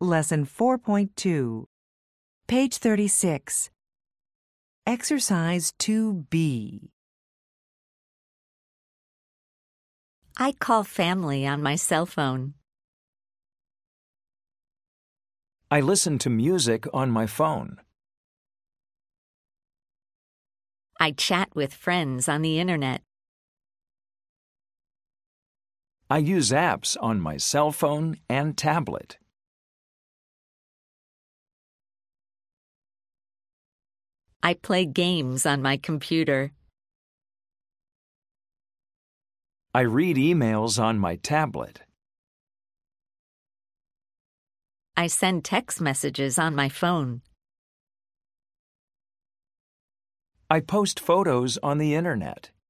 Lesson 4.2. Page 36. Exercise 2B. I call family on my cell phone. I listen to music on my phone. I chat with friends on the internet. I use apps on my cell phone and tablet. I play games on my computer. I read emails on my tablet. I send text messages on my phone. I post photos on the internet.